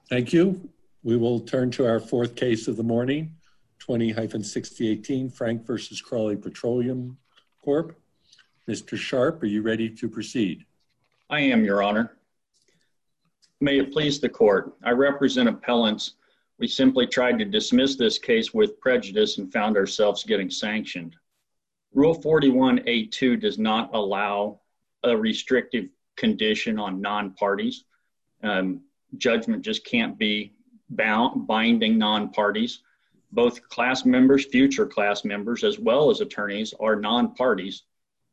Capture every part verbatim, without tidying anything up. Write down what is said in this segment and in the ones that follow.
Thank you. We will turn to our fourth case of the morning, twenty sixty eighteen, Frank versus Crawley Petroleum Corp. Mister Sharp, are you ready to proceed? I am, Your Honor. May it please the court. I represent appellants. We simply tried to dismiss this case with prejudice and found ourselves getting sanctioned. Rule forty-one A two does not allow a restrictive condition on non-parties. Um, judgment just can't be bound, binding non-parties. Both class members, future class members, as well as attorneys are non-parties.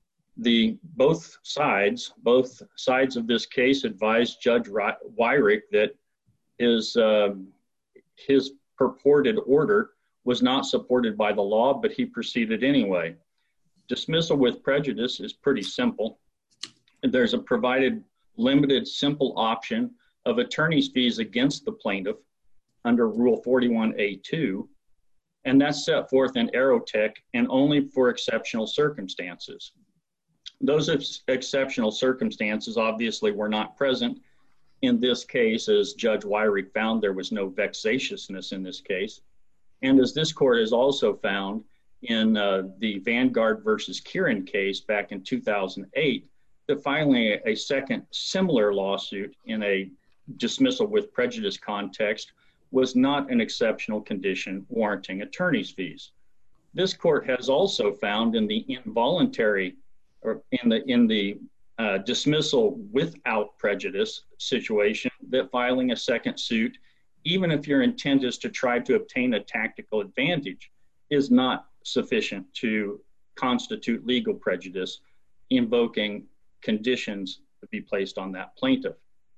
The both sides, both sides of this case advised Judge Wyrick that his, uh, his purported order was not supported by the law, but he proceeded anyway. Dismissal with prejudice is pretty simple. There's a provided limited simple option of attorney's fees against the plaintiff under Rule forty-one A two, and that's set forth in Aerotech and only for exceptional circumstances. Those ex- exceptional circumstances obviously were not present in this case, as Judge Wyrick found there was no vexatiousness in this case. And as this court has also found in uh, the Vanguard versus Kieran case back in two thousand eight, that filing a, a second similar lawsuit in a dismissal with prejudice context was not an exceptional condition warranting attorney's fees. This court has also found in the involuntary or in the in the uh, dismissal without prejudice situation that filing a second suit, even if your intent is to try to obtain a tactical advantage, is not sufficient to constitute legal prejudice, invoking conditions to be placed on that plaintiff.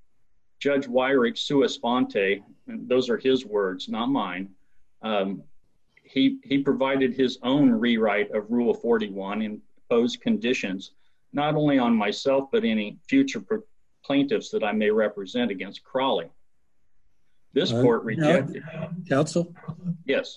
Judge Wyrick sua sponte, and those are his words, not mine, um, he, he provided his own rewrite of Rule forty-one and imposed conditions, not only on myself, but any future plaintiffs that I may represent against Crawley. This uh, court rejected. Now, counsel? Yes.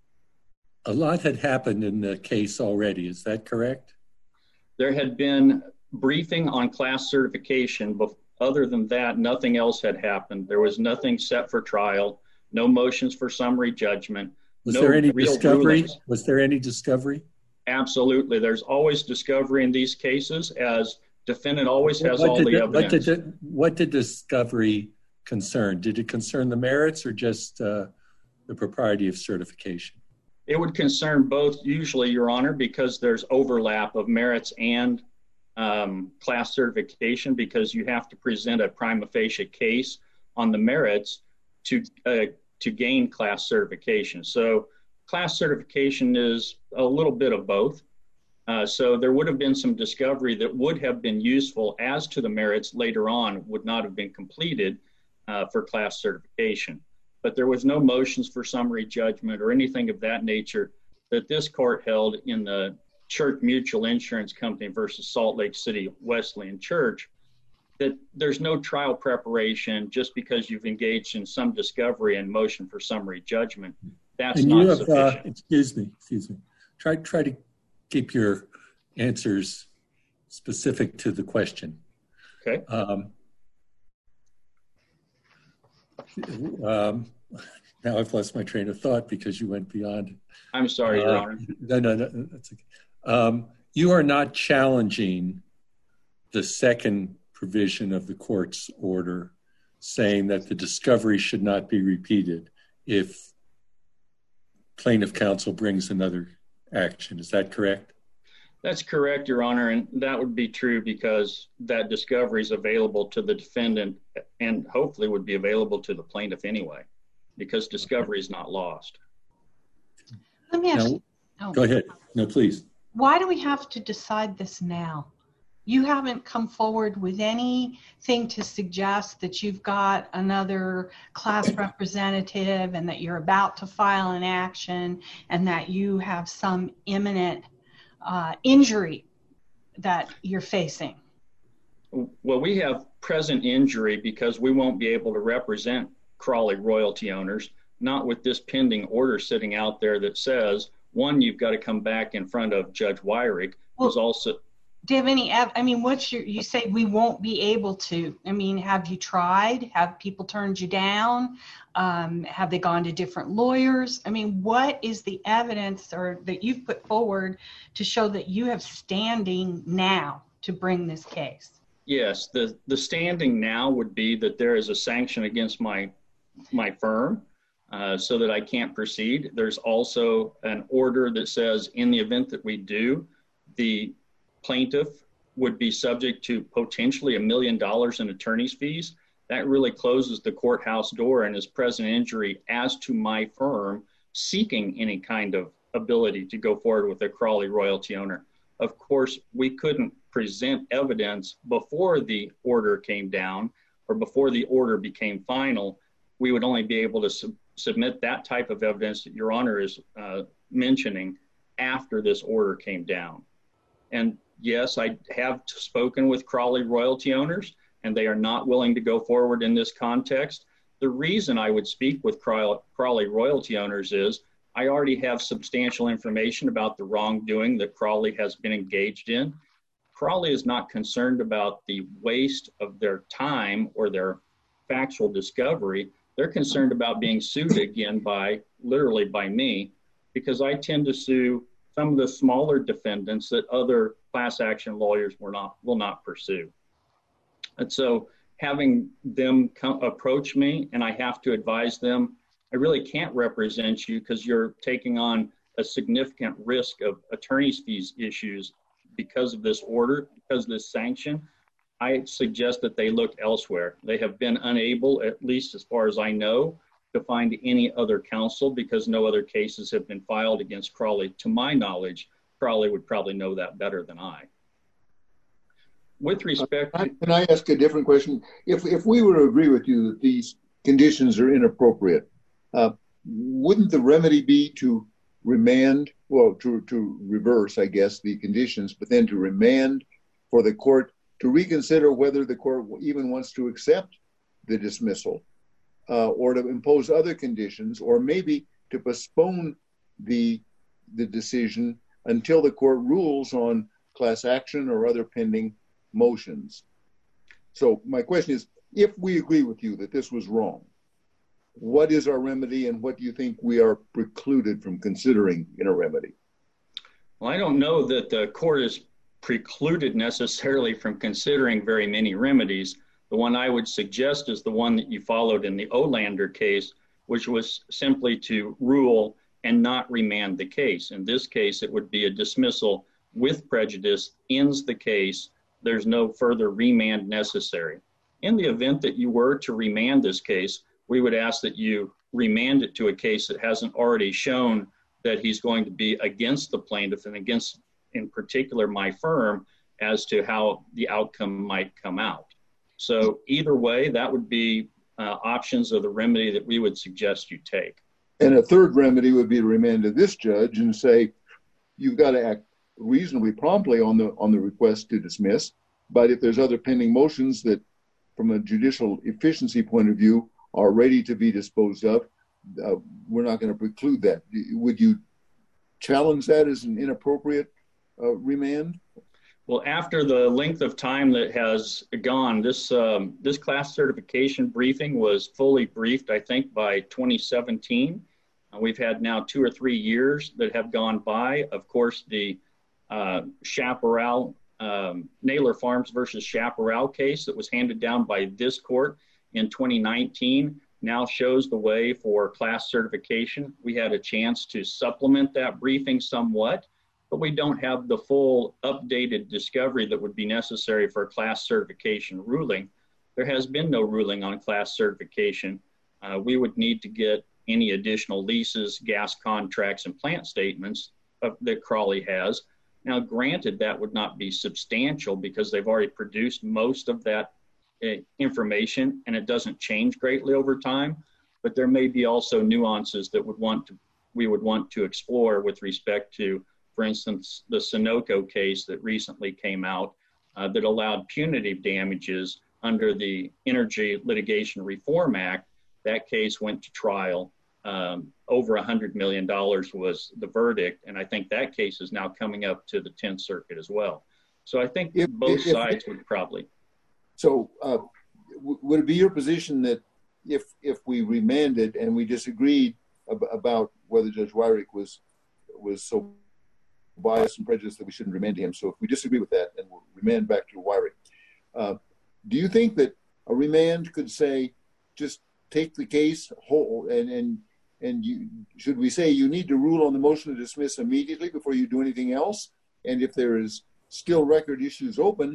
A lot had happened in the case already, is that correct? There had been briefing on class certification, but other than that, nothing else had happened. There was nothing set for trial, no motions for summary judgment. Was no there any real discovery? rulings. Was there any discovery? Absolutely. There's always discovery in these cases, as defendant always has what all did the it, evidence. What did, it, what did discovery concern? Did it concern the merits or just uh, the propriety of certification? It would concern both, usually, Your Honor, because there's overlap of merits and um, class certification, because you have to present a prima facie case on the merits to uh, to gain class certification. So class certification is a little bit of both. Uh, so there would have been some discovery that would have been useful as to the merits later on would not have been completed uh, for class certification. But there was no motions for summary judgment or anything of that nature that this court held in the Church Mutual Insurance Company versus Salt Lake City Wesleyan Church, that there's no trial preparation just because you've engaged in some discovery and motion for summary judgment. That's and not you have, sufficient. Uh, excuse me, excuse me. Try, try to keep your answers specific to the question. Okay. Um, um, now I've lost my train of thought because you went beyond. I'm sorry, uh, Your Honor. No, no, no, that's okay. Um, you are not challenging the second provision of the court's order saying that the discovery should not be repeated if plaintiff counsel brings another action. Is that correct? That's correct, Your Honor, and that would be true because that discovery is available to the defendant and hopefully would be available to the plaintiff anyway, because discovery is not lost. Let me ask now, you. Oh. Go ahead. No, please. Why do we have to decide this now? You haven't come forward with anything to suggest that you've got another class representative and that you're about to file an action and that you have some imminent uh, injury that you're facing. Well, we have present injury because we won't be able to represent Crawley royalty owners, not with this pending order sitting out there that says, one, you've got to come back in front of Judge Wyrick, who's well, also... Do you have any, I mean, what's your, you say we won't be able to, I mean, have you tried? Have people turned you down? Um, have they gone to different lawyers? I mean, what is the evidence or that you've put forward to show that you have standing now to bring this case? Yes, the, the standing now would be that there is a sanction against my, my firm uh, so that I can't proceed. There's also an order that says in the event that we do, the plaintiff would be subject to potentially a million dollars in attorney's fees. That really closes the courthouse door and is present injury as to my firm seeking any kind of ability to go forward with a Crawley royalty owner. Of course, we couldn't present evidence before the order came down or before the order became final. We would only be able to sub- submit that type of evidence that Your Honor is uh, mentioning after this order came down. And yes, I have spoken with Crawley royalty owners, and they are not willing to go forward in this context. The reason I would speak with Crawley royalty owners is I already have substantial information about the wrongdoing that Crawley has been engaged in. Crawley is not concerned about the waste of their time or their factual discovery. They're concerned about being sued again by, literally by me, because I tend to sue some of the smaller defendants that other class action lawyers were not, will not pursue. And so having them come approach me and I have to advise them, I really can't represent you because you're taking on a significant risk of attorney's fees issues because of this order, because of this sanction. I suggest that they look elsewhere. They have been unable, at least as far as I know, to find any other counsel because no other cases have been filed against Crawley. To my knowledge, Crawley would probably know that better than I. With respect to- Can I ask a different question? If, if we were to agree with you that these conditions are inappropriate, uh, wouldn't the remedy be to remand, well, to, to reverse, I guess, the conditions, but then to remand for the court to reconsider whether the court even wants to accept the dismissal? Uh, or to impose other conditions, or maybe to postpone the the decision until the court rules on class action or other pending motions. So my question is, if we agree with you that this was wrong, what is our remedy and what do you think we are precluded from considering in a remedy? Well, I don't know that the court is precluded necessarily from considering very many remedies. The one I would suggest is the one that you followed in the Olander case, which was simply to rule and not remand the case. In this case, it would be a dismissal with prejudice, ends the case. There's no further remand necessary. In the event that you were to remand this case, we would ask that you remand it to a case that hasn't already shown that he's going to be against the plaintiff and against, in particular, my firm as to how the outcome might come out. So either way, that would be uh, options of the remedy that we would suggest you take. And a third remedy would be to remand to this judge and say, you've got to act reasonably promptly on the on the request to dismiss. But if there's other pending motions that, from a judicial efficiency point of view, are ready to be disposed of, uh, we're not going to preclude that. Would you challenge that as an inappropriate uh, remand? Well, after the length of time that has gone, this um, this class certification briefing was fully briefed, I think, by twenty seventeen. Uh, we've had now two or three years that have gone by. Of course, the uh, Chaparral, um, Naylor Farms versus Chaparral case that was handed down by this court in twenty nineteen now shows the way for class certification. We had a chance to supplement that briefing somewhat, but we don't have the full updated discovery that would be necessary for a class certification ruling. There has been no ruling on class certification. Uh, we would need to get any additional leases, gas contracts, and plant statements of, that Crawley has. Now, granted, that would not be substantial because they've already produced most of that uh, information and it doesn't change greatly over time, but there may be also nuances that would want to, we would want to explore with respect to, for instance, the Sunoco case that recently came out uh, that allowed punitive damages under the Energy Litigation Reform Act. That case went to trial. Um, over one hundred million dollars was the verdict, and I think that case is now coming up to the tenth Circuit as well. So I think if, both if, sides if, would probably. So uh, w- would it be your position that if if we remanded and we disagreed ab- about whether Judge Wyrick was was so biased and prejudiced that we shouldn't remand him, so if we disagree with that and we'll remand back to Wyrick, uh, do you think that a remand could say, just take the case whole and and and you should we say you need to rule on the motion to dismiss immediately before you do anything else? And if there is still record issues open,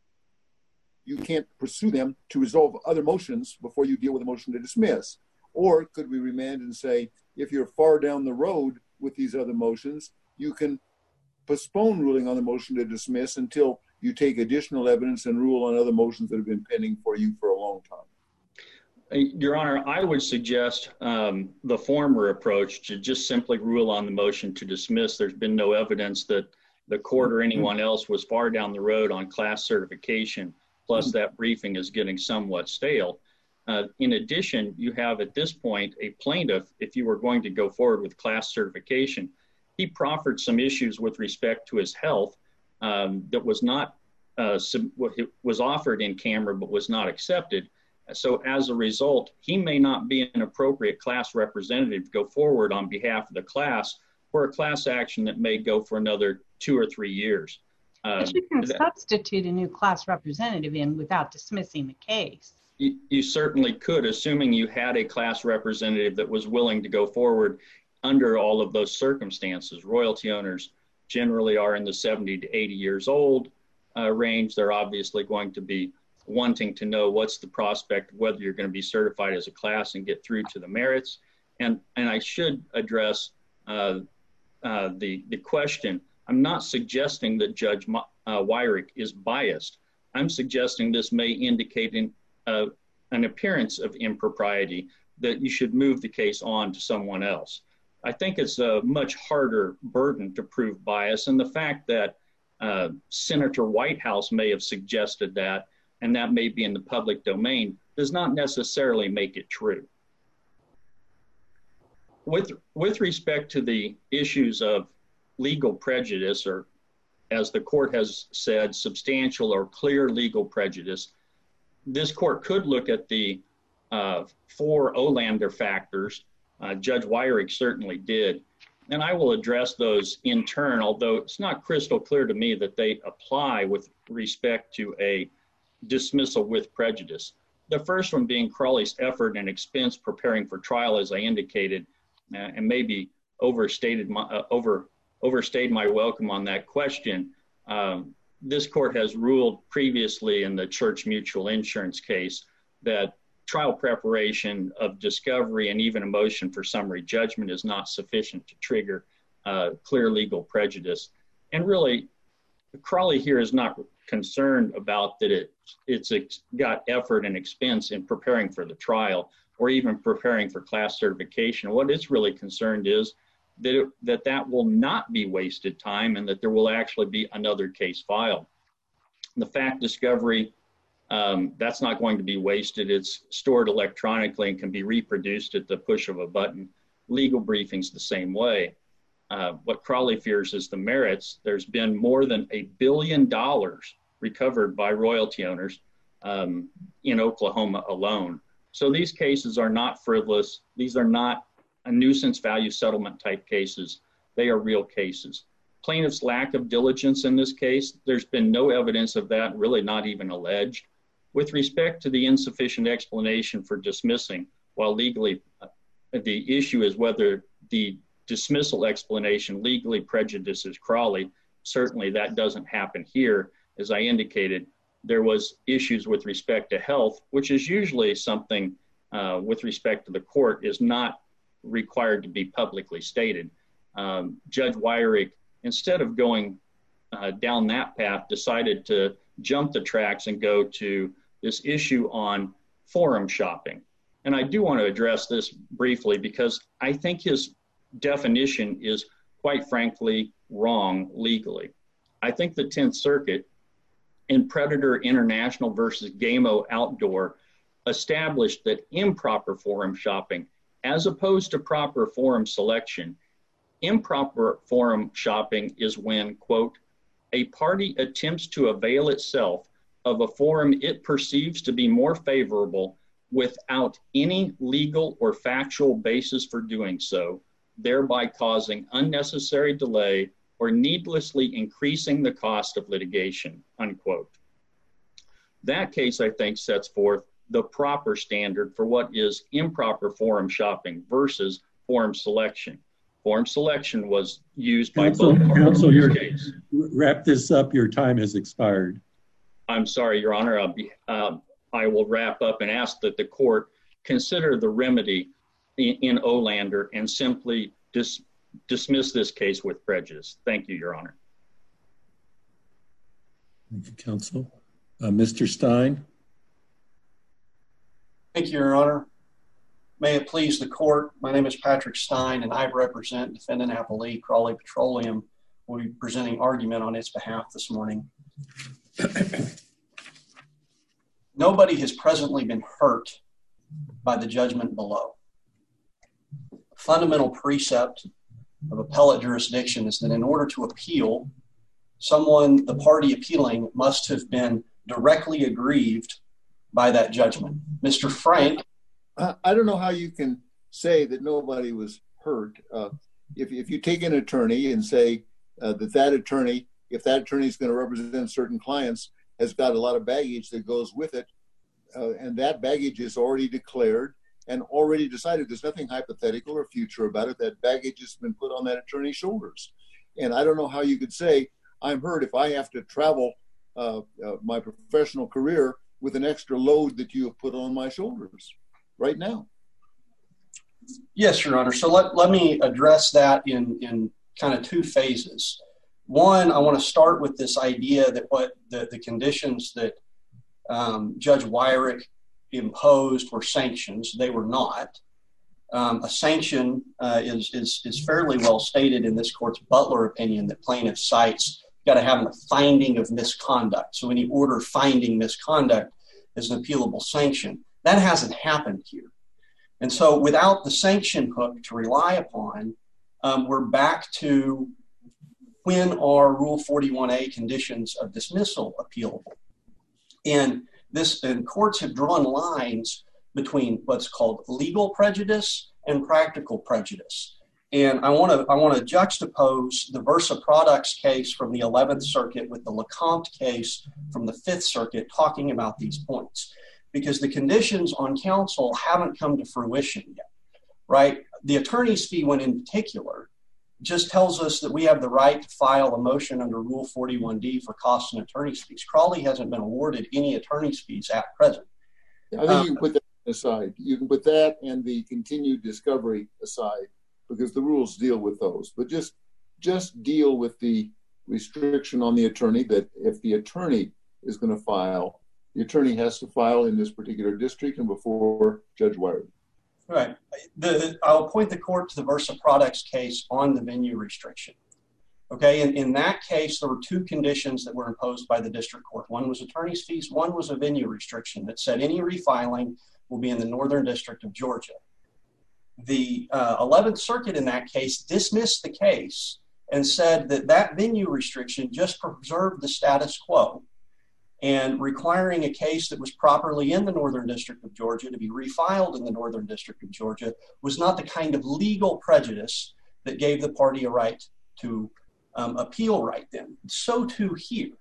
you can't pursue them to resolve other motions before you deal with a motion to dismiss? Or could we remand and say, if you're far down the road with these other motions, you can postpone ruling on the motion to dismiss until you take additional evidence and rule on other motions that have been pending for you for a long time? Your Honor, I would suggest um, the former approach, to just simply rule on the motion to dismiss. There's been no evidence that the court or anyone else was far down the road on class certification, plus that briefing is getting somewhat stale. Uh, in addition, you have at this point a plaintiff, if you were going to go forward with class certification, he proffered some issues with respect to his health um, that was not, uh, sub- was offered in camera but was not accepted. So as a result, he may not be an appropriate class representative to go forward on behalf of the class for a class action that may go for another two or three years. Uh, but you can that, substitute a new class representative in without dismissing the case. You, you certainly could, assuming you had a class representative that was willing to go forward under all of those circumstances. Royalty owners generally are in the seventy to eighty years old uh, range. They're obviously going to be wanting to know what's the prospect, whether you're going to be certified as a class and get through to the merits. And and I should address uh, uh, the, the question. I'm not suggesting that Judge uh, Wyrick is biased. I'm suggesting this may indicate in, uh, an appearance of impropriety, that you should move the case on to someone else. I think it's a much harder burden to prove bias, and the fact that uh, Senator Whitehouse may have suggested that, and that may be in the public domain, does not necessarily make it true. With, with respect to the issues of legal prejudice, or as the court has said, substantial or clear legal prejudice, this court could look at the uh, four Olander factors. Uh, Judge Wyrick certainly did. And I will address those in turn, although it's not crystal clear to me that they apply with respect to a dismissal with prejudice. The first one being Crawley's effort and expense preparing for trial, as I indicated, uh, and maybe overstated my, uh, over, overstayed my welcome on that question. Um, this court has ruled previously in the Church Mutual Insurance case that trial preparation of discovery and even a motion for summary judgment is not sufficient to trigger uh, clear legal prejudice. And really, Crawley here is not concerned about that it, it's got effort and expense in preparing for the trial or even preparing for class certification. What it's really concerned is that, it, that that will not be wasted time and that there will actually be another case filed. The fact discovery, um, that's not going to be wasted. It's stored electronically and can be reproduced at the push of a button. Legal briefings the same way. Uh, what Crawley fears is the merits. There's been more than a billion dollars recovered by royalty owners um, in Oklahoma alone. So these cases are not frivolous. These are not a nuisance value settlement type cases. They are real cases. Plaintiff's lack of diligence in this case, there's been no evidence of that, really not even alleged. With respect to the insufficient explanation for dismissing, while legally, uh, the issue is whether the dismissal explanation legally prejudices Crawley. Certainly that doesn't happen here. As I indicated, there was issues with respect to health, which is usually something uh, with respect to the court is not required to be publicly stated. Um, Judge Wyrick, instead of going uh, down that path, decided to jump the tracks and go to this issue on forum shopping. And I do want to address this briefly because I think his definition is quite frankly wrong legally. I think the tenth Circuit in Predator International versus Gamo Outdoor established that improper forum shopping, as opposed to proper forum selection, improper forum shopping is when, quote, a party attempts to avail itself of a forum it perceives to be more favorable without any legal or factual basis for doing so, thereby causing unnecessary delay or needlessly increasing the cost of litigation, unquote. That case, I think, sets forth the proper standard for what is improper forum shopping versus forum selection. Forum selection was used by Counsel, both parties. Counsel, in your, this case. wrap this up. Your time has expired. I'm sorry, Your Honor. I'll be, uh, I will wrap up and ask that the court consider the remedy in, in Olander and simply dis, dismiss this case with prejudice. Thank you, Your Honor. Thank you, Counsel. Uh, Mister Stein. Thank you, Your Honor. May it please the court, my name is Patrick Stein and I represent defendant appellee Crawley Petroleum. We'll be presenting argument on its behalf this morning. Nobody has presently been hurt by the judgment below. A fundamental precept of appellate jurisdiction is that in order to appeal, someone, the party appealing, must have been directly aggrieved by that judgment. Mister Frank. I don't know how you can say that nobody was hurt. Uh, if, if you take an attorney and say uh, that that attorney, if that attorney is going to represent certain clients, has got a lot of baggage that goes with it, uh, and that baggage is already declared and already decided, there's nothing hypothetical or future about it, that baggage has been put on that attorney's shoulders. And I don't know how you could say, I'm hurt if I have to travel uh, uh, my professional career with an extra load that you have put on my shoulders right now. Yes, Your Honor. So let, let me address that in, in kind of two phases. One, I want to start with this idea that what the, the conditions that um, Judge Weyrich imposed were sanctions. They were not. Um, a sanction uh, is, is, is fairly well stated in this court's Butler opinion that plaintiff cites. Got to have a finding of misconduct. So any order finding misconduct is an appealable sanction. That hasn't happened here. And so without the sanction hook to rely upon, um, we're back to when are Rule forty-one A conditions of dismissal appealable? And this, and courts have drawn lines between what's called legal prejudice and practical prejudice. And I want to I want to juxtapose the Versa Products case from the eleventh Circuit with the Lecomte case from the fifth Circuit talking about these points, because the conditions on counsel haven't come to fruition yet, right? The attorney's fee one in particular just tells us that we have the right to file a motion under Rule forty-one D for costs and attorney's fees. Crawley hasn't been awarded any attorney's fees at present. I think um, you can put that aside. You can put that and the continued discovery aside, because the rules deal with those. But just just deal with the restriction on the attorney that if the attorney is going to file, the attorney has to file in this particular district and before Judge Weyrich. Right. The, I'll point the court to the Versa Products case on the venue restriction. Okay, and in that case, there were two conditions that were imposed by the district court. One was attorney's fees, one was a venue restriction that said any refiling will be in the Northern District of Georgia. The uh, eleventh Circuit in that case dismissed the case and said that that venue restriction just preserved the status quo, and requiring a case that was properly in the Northern District of Georgia to be refiled in the Northern District of Georgia was not the kind of legal prejudice that gave the party a right to um, appeal right then. So too here.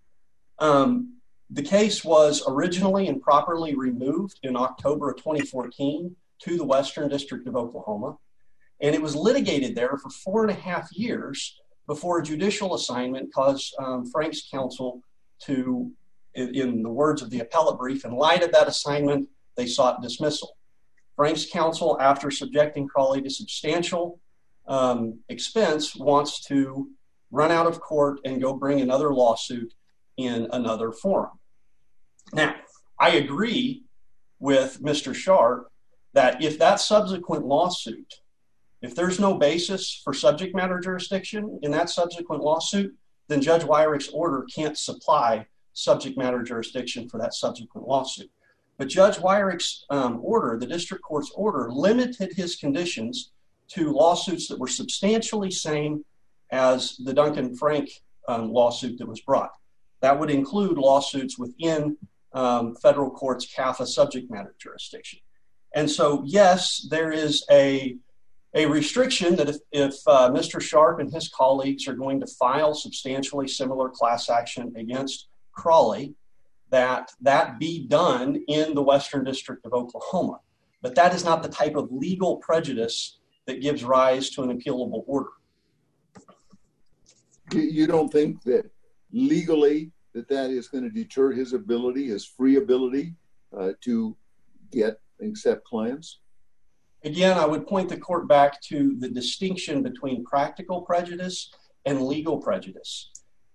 Um, the case was originally and properly removed in October of twenty fourteen to the Western District of Oklahoma, and it was litigated there for four and a half years before a judicial assignment caused um, Frank's counsel to, in, in the words of the appellate brief, in light of that assignment, they sought dismissal. Frank's counsel, after subjecting Crawley to substantial um, expense, wants to run out of court and go bring another lawsuit in another forum. Now, I agree with Mister Sharp that if that subsequent lawsuit, if there's no basis for subject matter jurisdiction in that subsequent lawsuit, then Judge Weyrich's order can't supply subject matter jurisdiction for that subsequent lawsuit. But Judge Weyrich's um, order, the district court's order, limited his conditions to lawsuits that were substantially same as the Duncan Frank um, lawsuit that was brought. That would include lawsuits within um, federal court's C A F A subject matter jurisdiction. And so, yes, there is a, a restriction that if, if uh, Mister Sharp and his colleagues are going to file substantially similar class action against Crawley, that that be done in the Western District of Oklahoma. But that is not the type of legal prejudice that gives rise to an appealable order. You don't think that legally that that is going to deter his ability, his free ability uh, to get and accept clients? Again, I would point the court back to the distinction between practical prejudice and legal prejudice.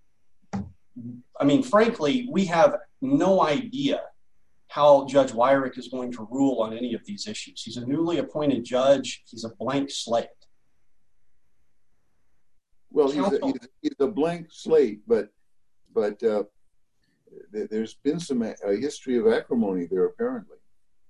I mean, frankly, we have no idea how Judge Weyrich is going to rule on any of these issues. He's a newly appointed judge. He's a blank slate. Well, he's a, he's, he's a blank slate, but but uh, th- there's been some a, a history of acrimony there, apparently.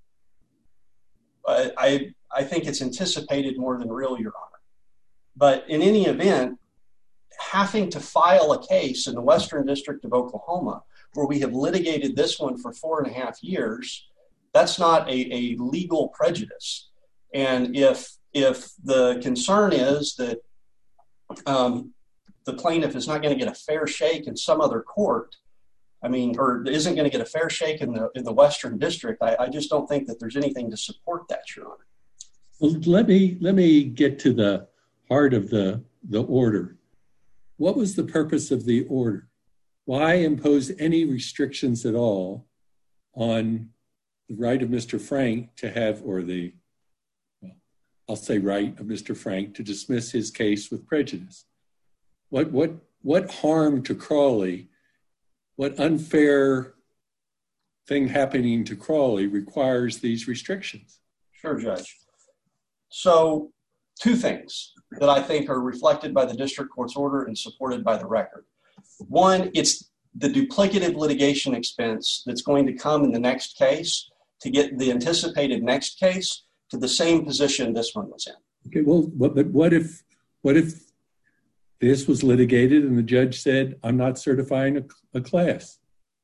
Uh, I I think it's anticipated more than real, Your Honor. But in any event, having to file a case in the Western District of Oklahoma, where we have litigated this one for four and a half years, that's not a, a legal prejudice. And if if the concern is that um, the plaintiff is not going to get a fair shake in some other court, I mean, or isn't going to get a fair shake in the in the Western District, I, I just don't think that there's anything to support that, Your Honor. Well, let me let me get to the heart of the the order. What was the purpose of the order? Why impose any restrictions at all on the right of Mister Frank to have, or the, well, I'll say right of Mister Frank to dismiss his case with prejudice? What what what harm to Crawley, what unfair thing happening to Crawley requires these restrictions? Sure, Judge. So two things that I think are reflected by the district court's order and supported by the record. One, it's the duplicative litigation expense that's going to come in the next case to get the anticipated next case to the same position this one was in. Okay, well, but, but what if what if this was litigated and the judge said, I'm not certifying a, a class?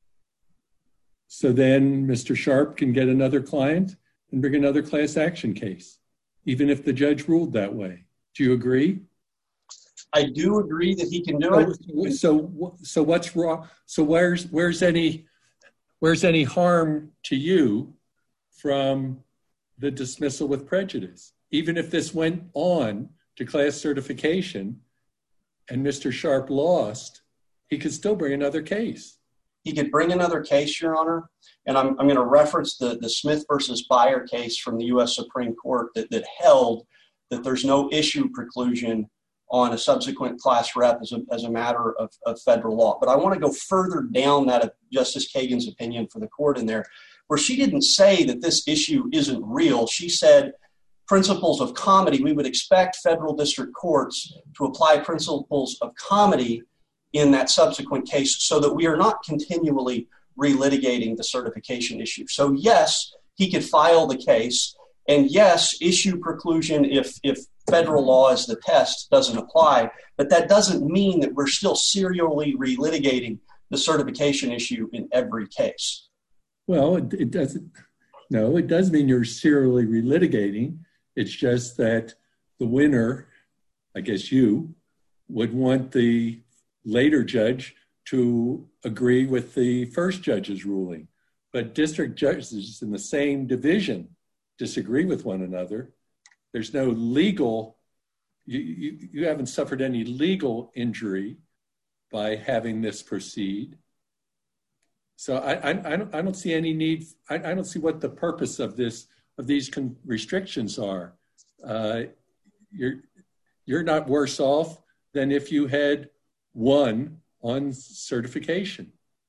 So then Mister Sharp can get another client and bring another class action case, even if the judge ruled that way. Do you agree? I do agree that he can do so, it. So, so what's wrong? So where's where's any where's any harm to you from the dismissal with prejudice? Even if this went on to class certification and Mister Sharp lost, he could still bring another case. He could bring another case, Your Honor, and I'm, I'm going to reference the, the Smith versus Beyer case from the U S Supreme Court that, that held that there's no issue preclusion on a subsequent class rep as a, as a matter of, of federal law. But I want to go further down that of Justice Kagan's opinion for the court in there, where she didn't say that this issue isn't real. She said principles of comity, we would expect federal district courts to apply principles of comity in that subsequent case so that we are not continually relitigating the certification issue. So yes, he could file the case, and yes, issue preclusion if, if federal law as the test doesn't apply, but that doesn't mean that we're still serially relitigating the certification issue in every case. Well, it, it doesn't, no, it does mean you're serially relitigating. It's just that the winner, I guess you, would want the later judge to agree with the first judge's ruling. But district judges in the same division disagree with one another. There's no legal, you, you, you haven't suffered any legal injury by having this proceed. So I, I, I, don't, I don't see any need, I, I don't see what the purpose of this, of these con- restrictions are. Uh, you're, you're not worse off than if you had won on certification.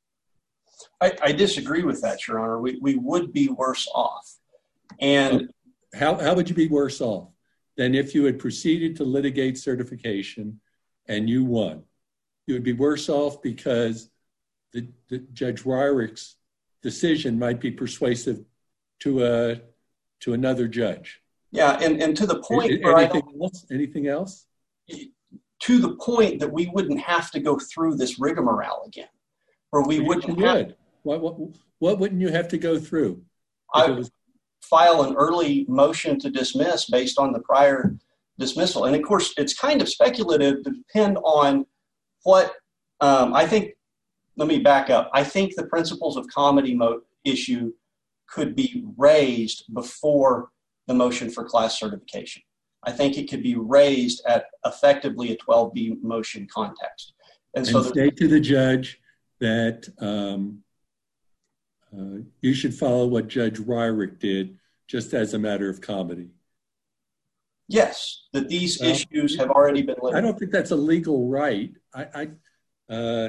I, I disagree with that, Your Honor. We, we would be worse off. And how, how would you be worse off than if you had proceeded to litigate certification and you won? You would be worse off because the, the Judge Weirich's decision might be persuasive to a to another judge. Yeah, and, and to the point Anything where I don't, else? Anything else? to the point that we wouldn't have to go through this rigmarole again, or we But wouldn't you have would. What, what, what wouldn't you have to go through? I If it was- file an early motion to dismiss based on the prior dismissal. And of course, it's kind of speculative to depend on what um, I think. Let me back up. I think the principles of comedy mo- issue could be raised before the motion for class certification. I think it could be raised at effectively a twelve B motion context. And, and so say to the judge that um, uh, you should follow what Judge Ryrick did just as a matter of comedy. yes, that these Well, issues have already been I litigated. don't think that's a legal right. I, I uh,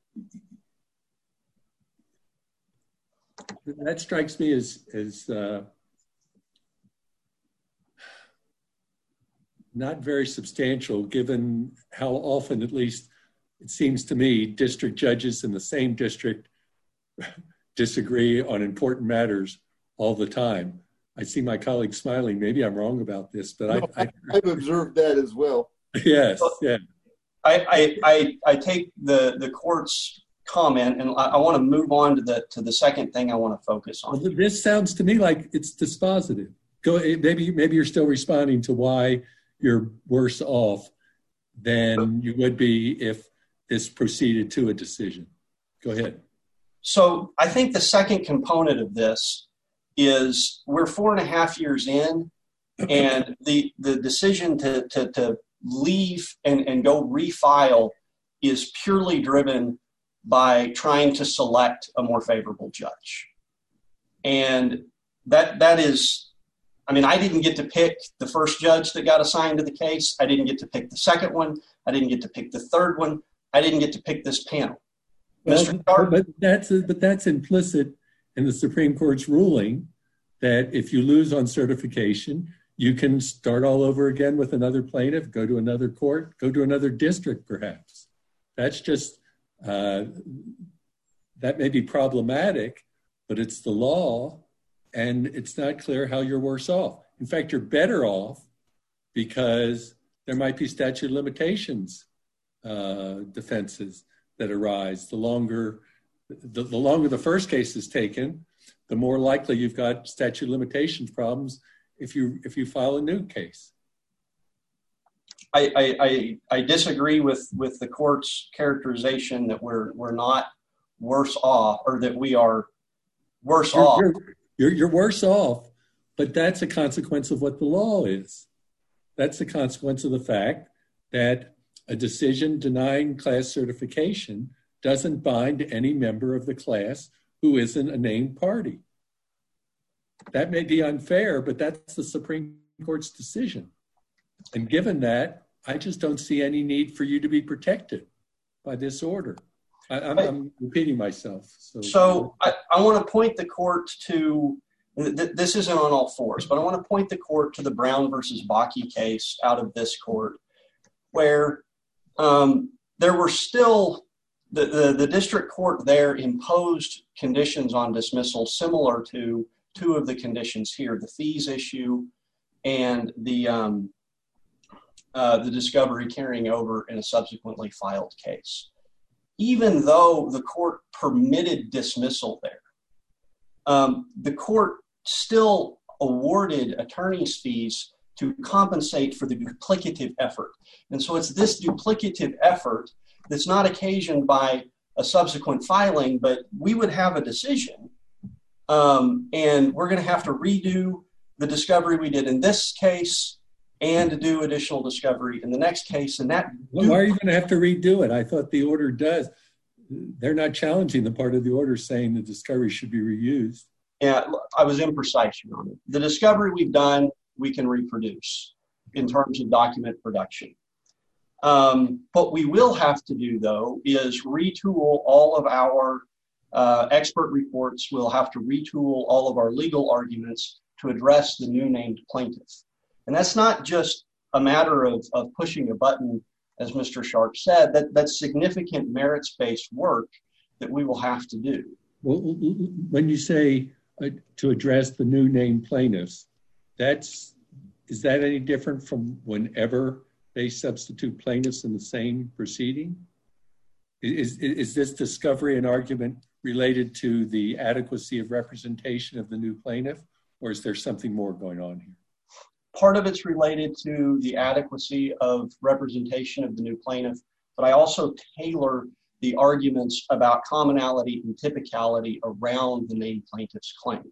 that strikes me as as uh, not very substantial, given how often, at least it seems to me, district judges in the same district disagree on important matters all the time. I see my colleague smiling. Maybe I'm wrong about this, but No, I, I I've observed that as well. yes, yeah. I, I, I, I take the, the court's comment, and I, I want to move on to the to the second thing I want to focus on. Well, this sounds to me like it's dispositive. Go. Maybe maybe you're still responding to why you're worse off than you would be if this proceeded to a decision. Go ahead. So I think the second component of this is we're four and a half years in, and the the decision to to, to leave and, and go refile is purely driven by trying to select a more favorable judge. And that that is, I mean, I didn't get to pick the first judge that got assigned to the case. I didn't get to pick the second one. I didn't get to pick the third one. I didn't get to pick this panel. Well, Mister Sharp, but that's but that's implicit in the Supreme Court's ruling that if you lose on certification, you can start all over again with another plaintiff, go to another court, go to another district, perhaps. That's just, uh, that may be problematic, but it's the law, and it's not clear how you're worse off. In fact, you're better off because there might be statute of limitations uh, defenses that arise. The longer the, the longer the first case is taken, the more likely you've got statute of limitations problems if you if you file a new case. I, I, I, I disagree with, with the court's characterization that we're we're not worse off, or that we are worse You're, off. you're, you're, you're worse off, but that's a consequence of what the law is. That's the consequence of the fact that a decision denying class certification doesn't bind any member of the class who isn't a named party. That may be unfair, but that's the Supreme Court's decision. And given that, I just don't see any need for you to be protected by this order. I, I'm, I'm repeating myself. So, So I, I want to point the court to, th- this isn't on all fours, but I want to point the court to the Brown versus Bakke case out of this court, where um, there were still, the, the, the district court there imposed conditions on dismissal similar to two of the conditions here, the fees issue and the um, uh, the discovery carrying over in a subsequently filed case. Even though the court permitted dismissal there, um, the court still awarded attorney's fees to compensate for the duplicative effort. And so it's this duplicative effort that's not occasioned by a subsequent filing, but we would have a decision um, and we're going to have to redo the discovery we did in this case and to do additional discovery in the next case. And that well, why are you going to have to redo it? I thought the order does. They're not challenging the part of the order saying the discovery should be reused. Yeah, I was imprecise on it. The discovery we've done, we can reproduce in terms of document production. Um, what we will have to do, though, is retool all of our uh, expert reports. We'll have to retool all of our legal arguments to address the new named plaintiff. And that's not just a matter of, of pushing a button, as Mister Sharp said. That, that's significant merits-based work that we will have to do. Well, when you say uh, to address the new named plaintiffs, that's is that any different from whenever they substitute plaintiffs in the same proceeding? Is, is, is this discovery an argument related to the adequacy of representation of the new plaintiff, or is there something more going on here? Part of it's related to the adequacy of representation of the new plaintiff, but I also tailor the arguments about commonality and typicality around the named plaintiff's claim.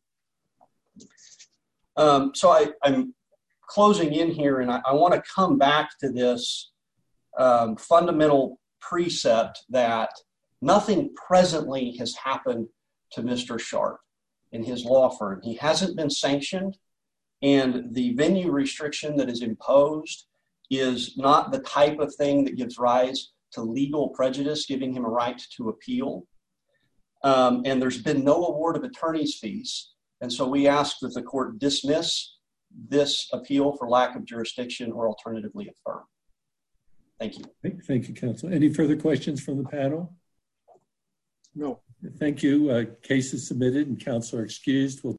Um, so I, I'm closing in here, and I, I want to come back to this um, fundamental precept that nothing presently has happened to Mister Sharp in his law firm. He hasn't been sanctioned, and the venue restriction that is imposed is not the type of thing that gives rise to legal prejudice, giving him a right to appeal. Um, and there's been no award of attorney's fees. And so we ask that the court dismiss this appeal for lack of jurisdiction or alternatively affirm. Thank you. Thank you, counsel. Any further questions from the panel? No. Thank you. Uh, case is submitted and counsel are excused. We'll